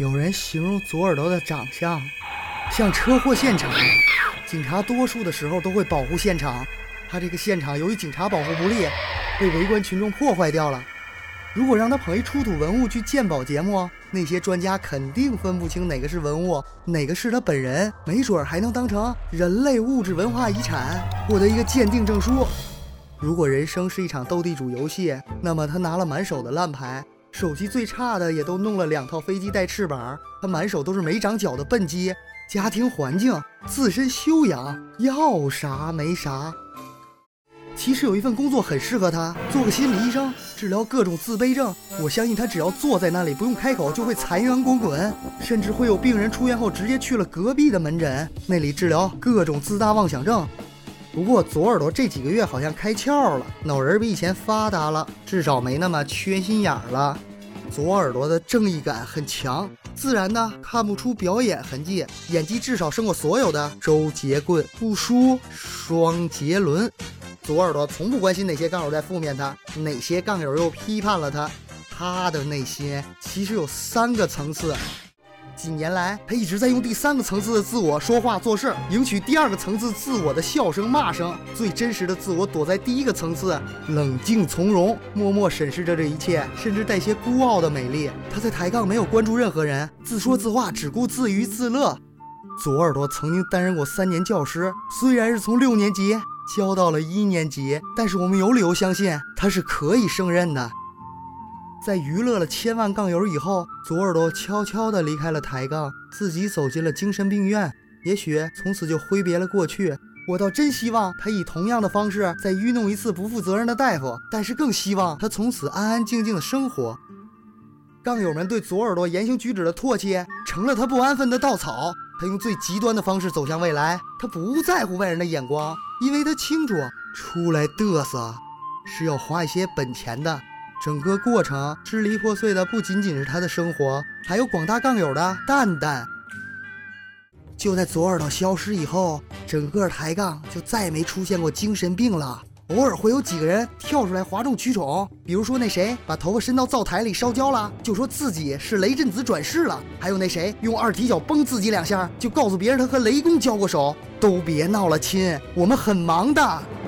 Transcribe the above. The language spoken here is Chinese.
有人形容左耳朵的长相像车祸现场，警察多数的时候都会保护现场，他这个现场由于警察保护不力，被围观群众破坏掉了。如果让他捧一出土文物去鉴宝节目，那些专家肯定分不清哪个是文物，哪个是他本人，没准还能当成人类物质文化遗产，获得一个鉴定证书。如果人生是一场斗地主游戏，那么他拿了满手的烂牌，手气最差的也都弄了2套飞机带翅膀，他满手都是没长脚的笨鸡。家庭环境、自身修养，要啥没啥。其实有一份工作很适合他，做个心理医生，治疗各种自卑症。我相信他只要坐在那里不用开口，就会财源滚滚，甚至会有病人出院后直接去了隔壁的门诊，那里治疗各种自大妄想症。不过左耳朵这几个月好像开窍了，脑仁比以前发达了，至少没那么缺心眼了。左耳朵的正义感很强，自然的看不出表演痕迹，演技至少胜过所有的周杰棍，不输双杰伦。左耳朵从不关心哪些杠友在负面他，哪些杠友又批判了他，他的内心其实有3个层次。几年来，他一直在用第3个层次的自我说话做事，赢取第2个层次自我的笑声骂声。最真实的自我躲在第1个层次，冷静从容，默默审视着这一切，甚至带些孤傲的美丽。他在抬杠没有关注任何人，自说自话，只顾自娱自乐。左耳朵曾经担任过3年教师，虽然是从6年级教到了1年级，但是我们有理由相信他是可以胜任的。在娱乐了千万杠友以后，左耳朵悄悄地离开了抬杠，自己走进了精神病院，也许从此就挥别了过去。我倒真希望他以同样的方式再愚弄一次不负责任的大夫，但是更希望他从此安安静静的生活。杠友们对左耳朵言行举止的唾弃成了他不安分的稻草，他用最极端的方式走向未来。他不在乎外人的眼光，因为他清楚出来嘚瑟是要花一些本钱的。整个过程支离破碎的不仅仅是他的生活，还有广大杠友的蛋蛋。就在左耳朵消失以后，整个抬杠就再也没出现过精神病了。偶尔会有几个人跳出来哗众取宠，比如说那谁把头发伸到灶台里烧焦了，就说自己是雷震子转世了；还有那谁用2踢脚崩自己2下，就告诉别人他和雷公交过手。都别闹了亲，我们很忙的。